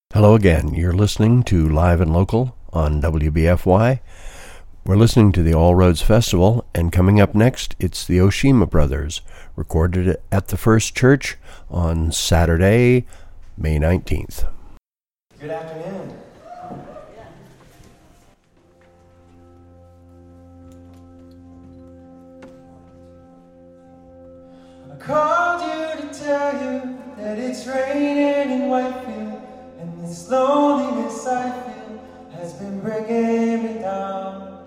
Hello again. You're listening to Live and Local on WBFY. We're listening to the All Roads Festival, and coming up next, it's the Oshima Brothers, recorded at the First Church on Saturday, May 19th. Good afternoon. I called you to tell you that it's raining in Whitefield. And this loneliness I feel has been bringing me down.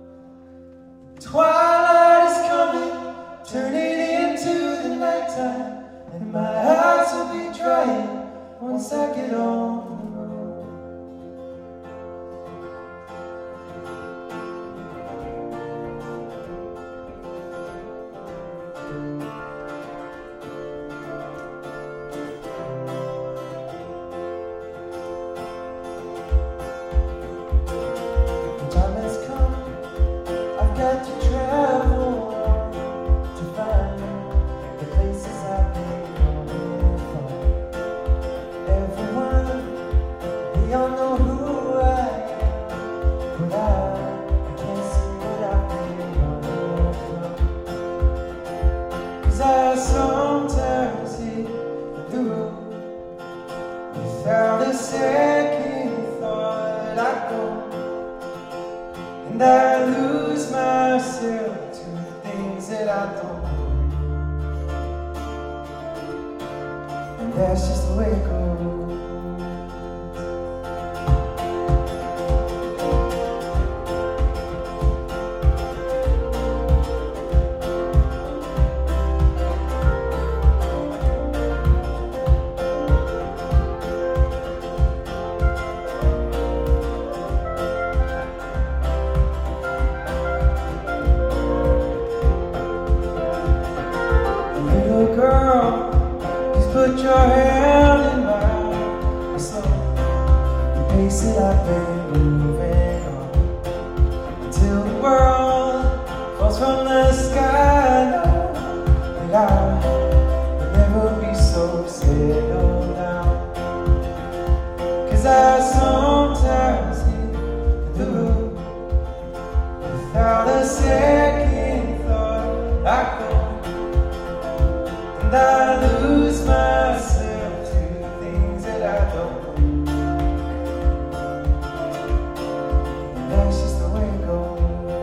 Twilight is coming, turning into the nighttime, and my eyes will be drying once I get on the road. And I lose myself to the things that I don't know. And that's just the way it goes. Put your hand in mine, slow, the pace that I've been moving on, until the world falls from the sky. I know that I will never be so settled down, 'cause I sometimes hit the road without a second thought. I go and I lose myself to things that I don't know. And that's just the way it goes.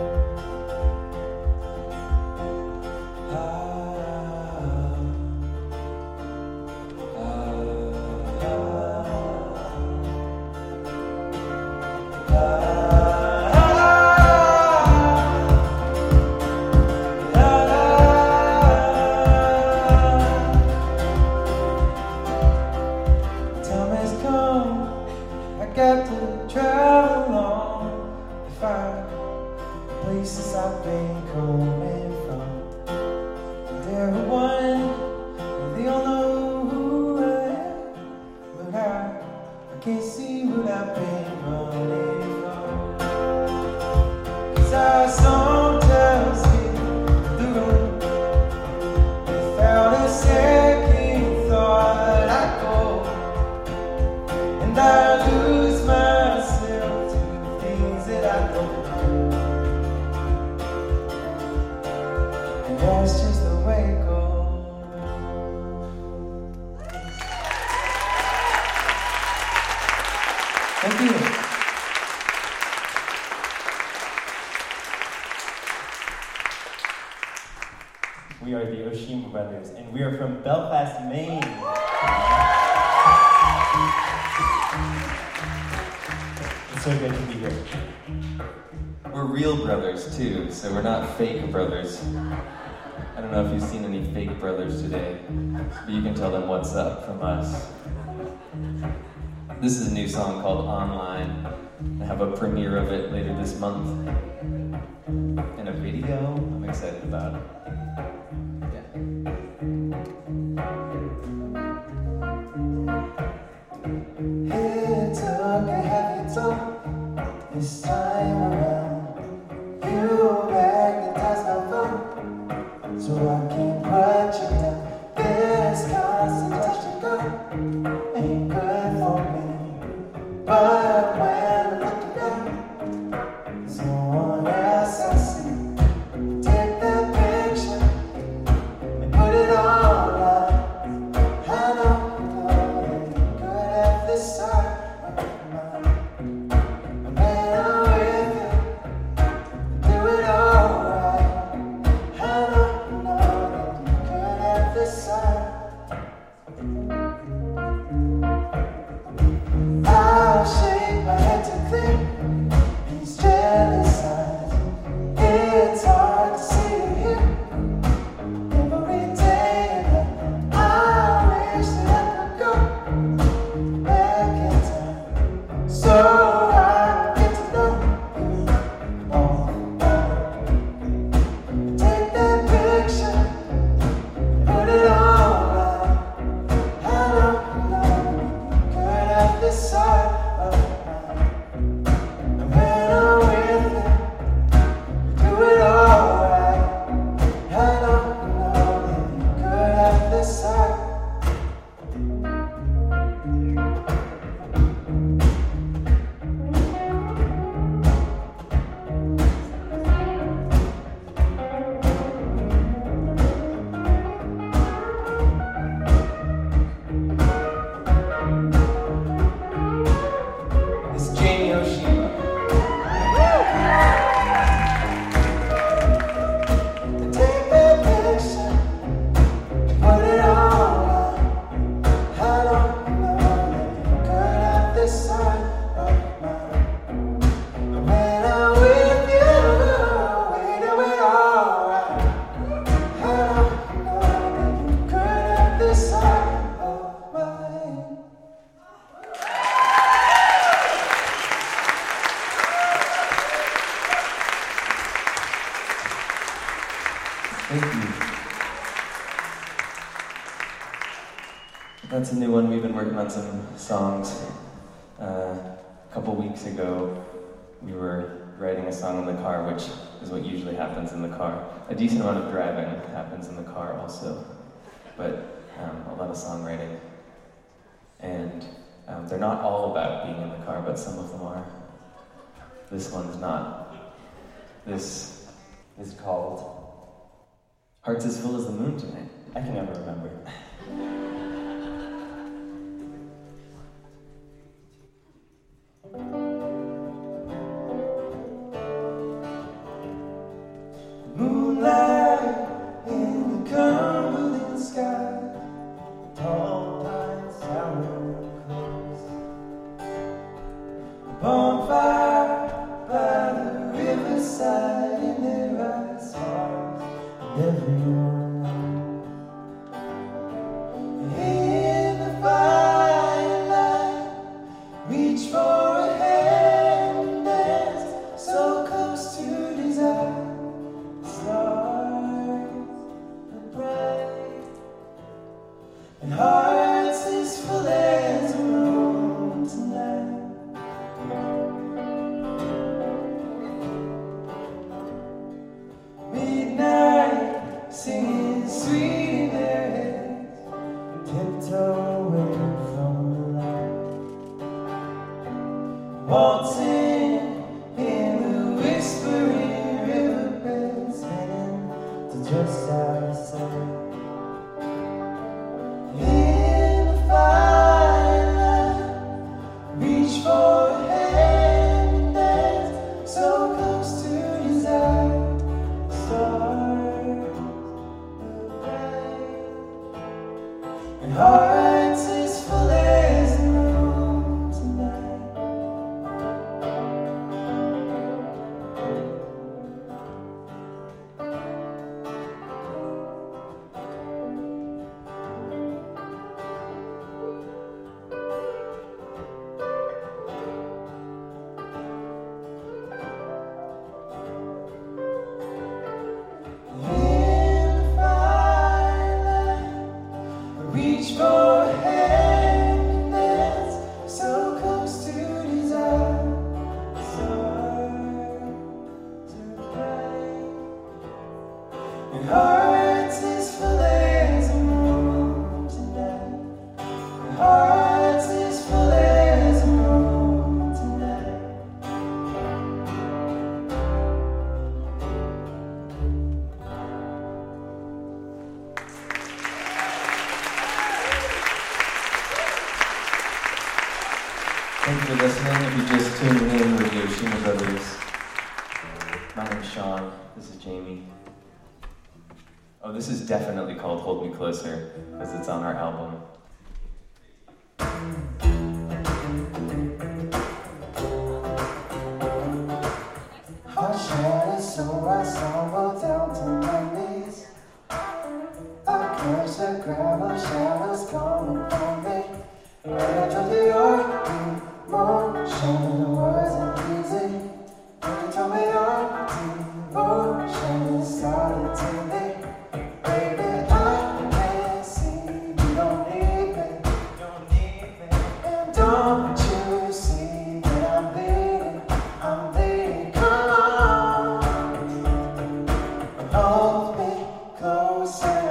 Got to travel along to find the places I've been coming from. They're one, they all know who I am, but I can't see what I've been running from. 'Cause I sometimes hit the road without a second thought. I go and I lose myself to the things that I don't know. And that's just the way it goes. Thank you. We are the Oshima Brothers, and we are from Belfast, Maine. It's so good to be here. We're real brothers too, so we're not fake brothers. I don't know if you've seen any fake brothers today, but you can tell them what's up from us. This is a new song called Online. I have a premiere of it later this month. And a video I'm excited about. It took a heavy toll this time around. You magnetized my phone, so I can't put you down. This constant touch and go ain't good for me. But when I'm looking up, there's no one else I see. Take that picture and put it all up. I know you're good at this side of mine. And when I'm with you, you do it all right. I know you're good at this side. I'll shake my head to think these jealous eyes. It's hard to see you here every day. I wish that I could go back in time so I get to know you all. Take that picture, put it all right. I don't know good at this side of mine. And when I'm with you, you do it all right. I don't know good at this side. It's Jamie Oshima. And take that picture, put it all up. I don't know good at this side of mine. But when I'm with you, we do it all right. I don't know good at this side of mine. Thank you. That's a new one. We've been working on some songs. A couple weeks ago, we were writing a song in the car, which is what usually happens in the car. A decent amount of driving happens in the car also, but a lot of songwriting. And they're not all about being in the car, but some of them are. This one's not. This is called Hearts as Full as the Moon Tonight. I can never remember. Moonlight in the crumbling sky, tall pines tower close. A bonfire by the riverside, in their eyes stars, and everyone knows. In the firelight, reach for a hand and dance so close to desire. Stars are bright, and hearts as full as a room tonight. Midnight, singing sweet in their heads, tiptoe away from the light. Waltzing in the whispering riverbed, spinning to just outside. In the firelight, reach for a hand and dance so close to desire. Stars are bright, and hearts as full as the room tonight. Thank you for listening. If you just tuned in with the Oshima Brothers, my name's Sean. This is Jamie. Oh, this is definitely called Hold Me Closer, because it's on our album. Heart shattered, so I stumbled down to my knees. I curse the gravel, shadows coming from me. When I told you your emotion wasn't easy, when you told me your devotion started to leak. Baby, I can't see you don't need me, and don't you see that I'm bleeding, come on, hold me closer.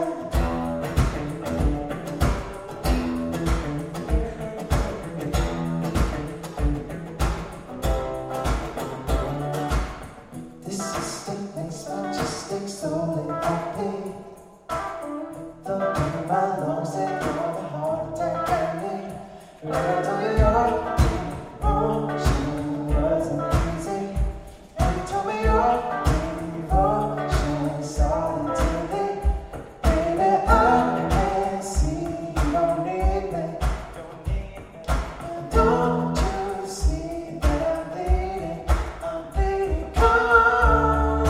This system makes my just slowly happy. The beat in my lungs, they know the heart attack I need. When I told you your emotion wasn't easy, and you told me your devotion started to leak. Baby, I can't see you don't need me, and don't you see that I'm bleeding, come on,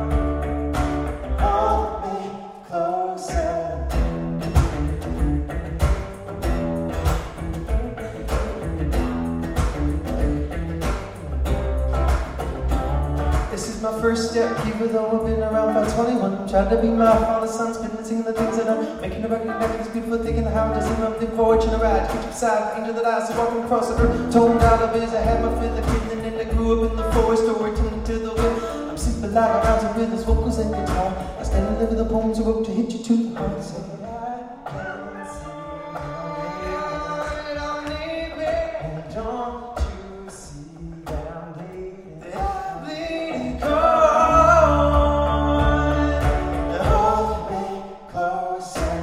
hold me closer. This is my first step, even though I've been around by 21. Trying to be my father's son, spitting, singing the things that I'm making a record, making this beautiful thing in the house. Just I'm looking forward to the ride, keep beside, angel that I see walking across the road. Toned out of his, I had my fill of kid, and then I grew up in the forest, or tuned to the wind. I'm super loud around the rhythms, vocals and guitar. I stand and live with the poems I wrote to hit you to the heart. So I can't see you don't need me, and don't you see that I'm bleeding, come on, hold me closer.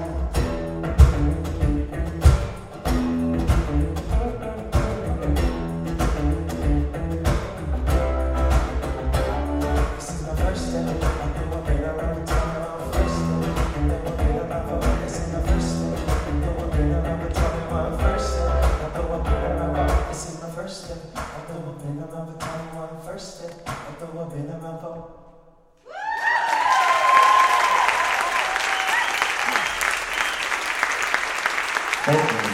This is my first step. I know I've been around town. My first step. I know I've been around for. This is my first step. I know I've been around for. Tell me my first step. I know I've been around for. This is my first step. I know I've been around for. Tell me my first step. I know I've been around for. Thank you.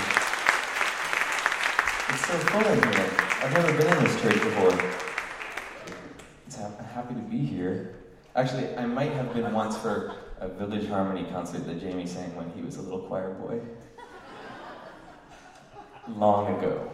It's so full in here. I've never been in this church before. I'm happy to be here. Actually, I might have been once for a Village Harmony concert that Jamie sang when he was a little choir boy. Long ago.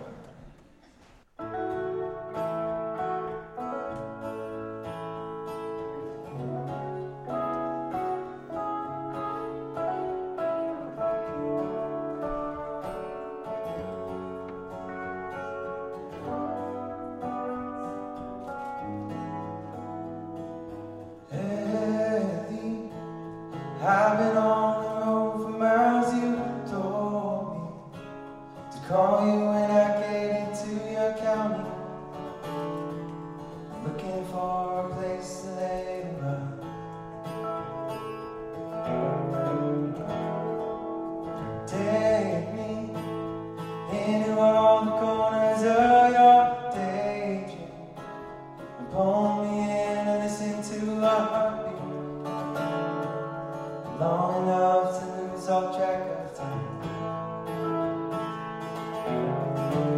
Lately, I've been on the road for miles. You told me to call you when I get into your county. Looking for a place to lay around. Take me into all the corners of your daydream and pull me in and listen to a heartbeat long enough to lose all track of time.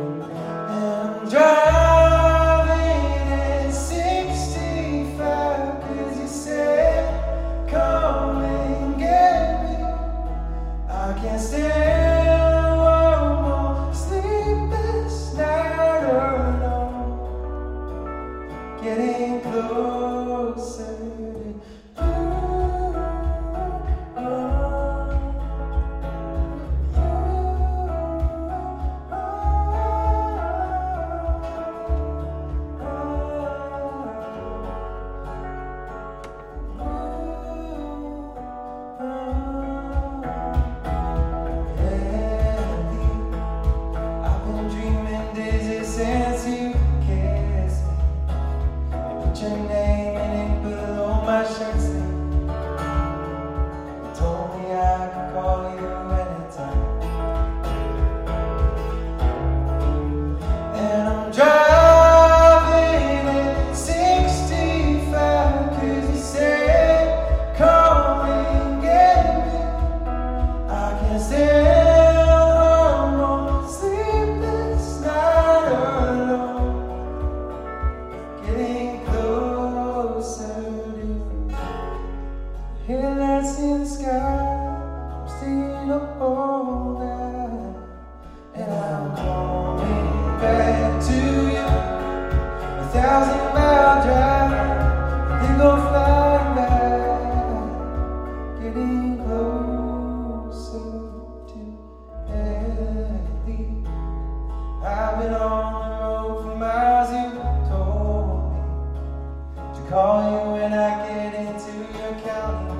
1,000-mile drive, they go flying back, getting closer to heaven. I've been on the road for miles. You told me to call you when I get into your county,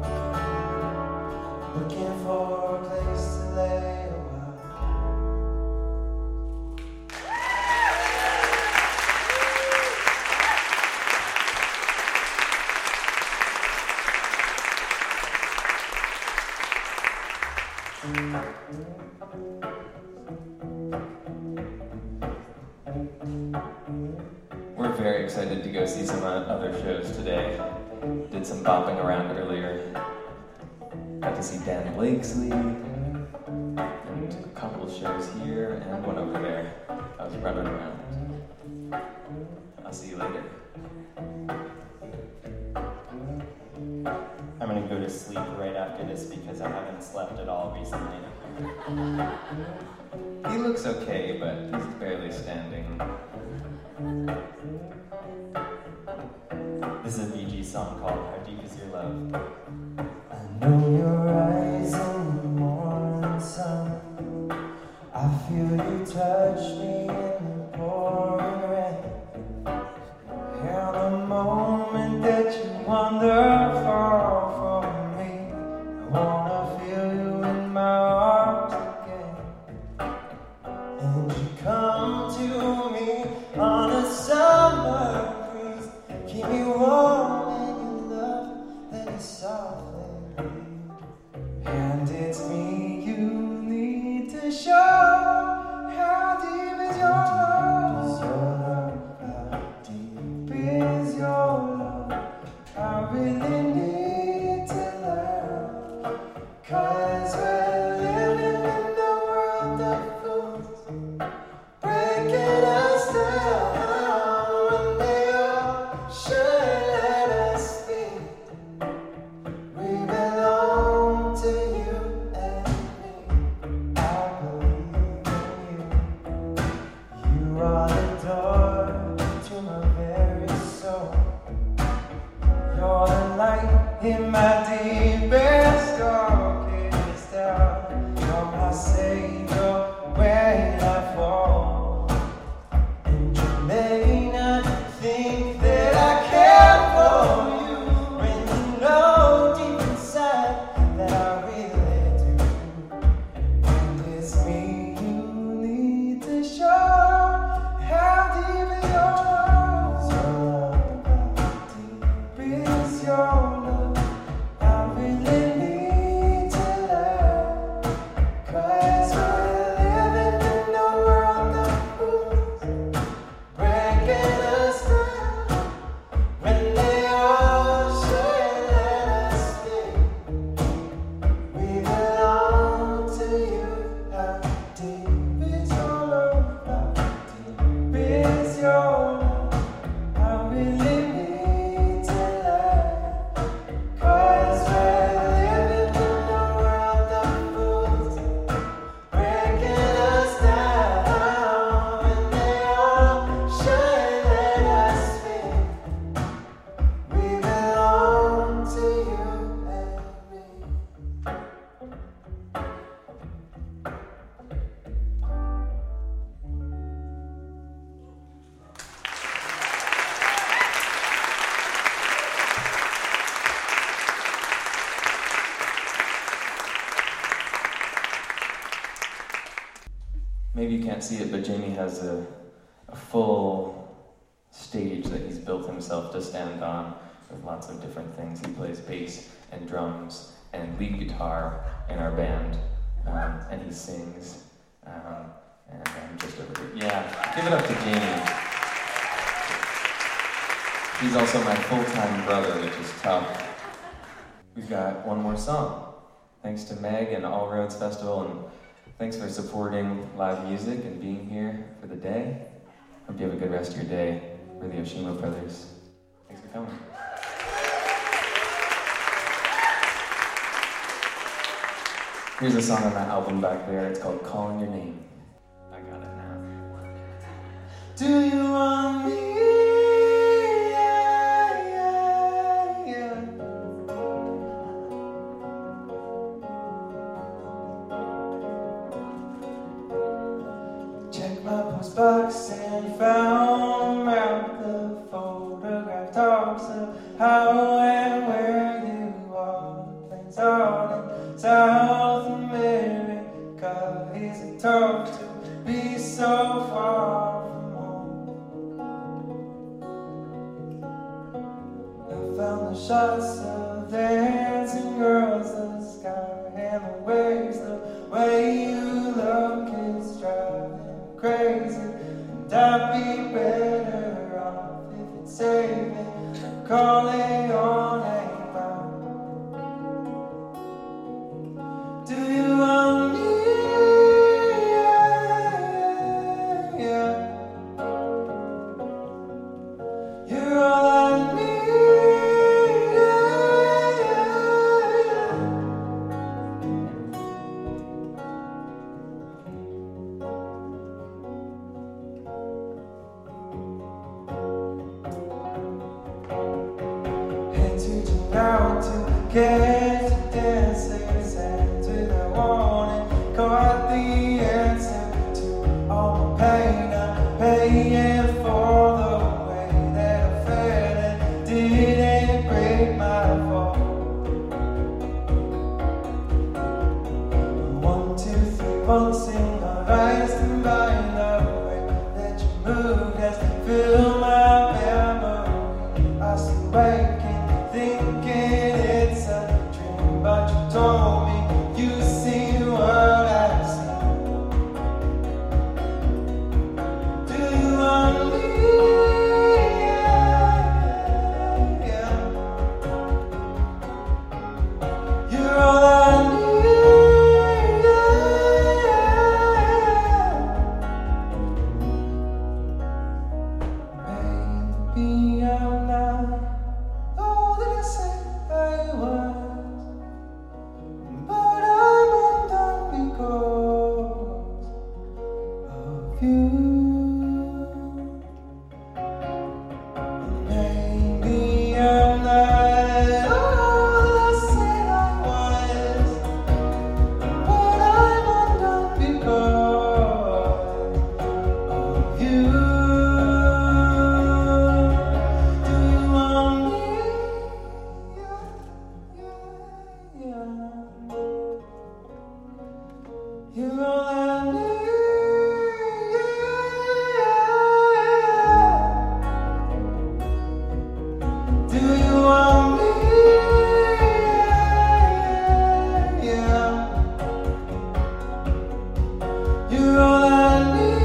looking for a place to lay a while. We're very excited to go see some other shows today. Did some bopping around earlier. Got to see Dan Blakesley, and a couple shows here and one over there. I was running around. I'll see you later. I'm gonna go to sleep right after this because I haven't slept at all recently. He looks okay, but he's barely standing. This is a Bee Gees song called How Deep Is Your Love? I know your eyes in the morning sun. I feel you touch me in the pouring rain. Yeah, the moment that you wander far from me, I wanna feel you in my arms again. And you come to me on a summer breeze, keep me warm in your love, let me softly breathe. And it's me you need to show. How deep is your love? How deep is your love? I really need to learn, 'cause we're living in the world of fools, breaking us down when they all should let us be. We belong to you and me. I believe in you. You are the door to my very soul. You're the light in my deepest, darkest hour. You're my savior when I fall. And you may not think that I care for you, when you know deep inside that I really do. And it's me you need to show. How deep is your love? How deep is your love? I really need to learn, 'cause we're living in a world of fools, breaking us down when they all should let us be. We belong to you. How deep is your love? How deep is your love? I really need to learn, 'cause we're living in a world of fools, breaking us down when they all should let us be. We belong to you and me. Maybe you can't see it, but Jamie has a full stage that he's built himself to stand on with lots of different things. He plays bass and drums and lead guitar in our band, and he sings. And I'm just over here. Yeah, give it up to Jamie. He's also my full-time brother, which is tough. We've got one more song. Thanks to Meg and All Roads Festival, and thanks for supporting live music and being here for the day. Hope you have a good rest of your day. We're the Oshima Brothers. Thanks for coming. Here's a song on that album back there. It's called Calling Your Name. I got it now. Do you want me a postbox and found him out. The photograph talks of how and where you are. The plains out in South America. Is it tough to be so far from home? I found the shots of dancing girls, the sky and the waves. The way you look is driving me crazy, and I'd be better off if you'd save me from calling on a cloud. Do you want me? You're all I need. Hands reaching out to catch the dancers, hands without warning, caught the answer to all my pain. I'm paying for the way that I felt and didn't break my fall. 1, 2, 3 months in my eyes combined, the way that you moved has filled my memory. I still waking, thinking it's a dream, but you told me you see what I see. Do you want me? Yeah. You're all I need. Maybe I'm not all that I said I was, but I'm undone because of you. Maybe I'm not all that I said I was, but I'm undone because of you. Do you want me? Yeah. You're all I need. Do you want me? Yeah. You're all I need.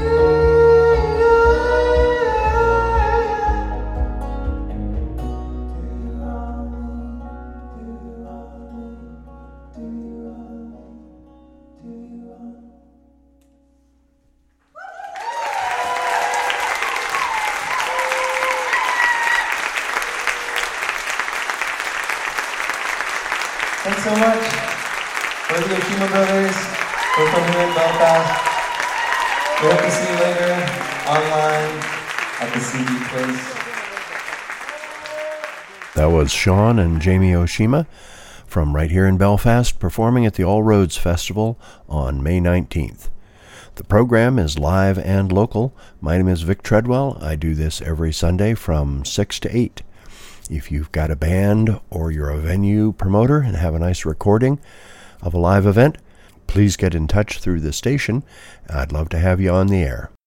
Do you want me? Do you want me? Do you want me? Do you want me? Thanks so much. We're the Oshima Brothers. We're from here in Belfast. We hope to see you later online at the CD Place. That was Sean and Jamie Oshima from right here in Belfast, performing at the All Roads Festival on May 19th. The program is live and local. My name is Vic Treadwell. I do this every Sunday from 6 to 8. If you've got a band or you're a venue promoter and have a nice recording of a live event, please get in touch through the station. I'd love to have you on the air.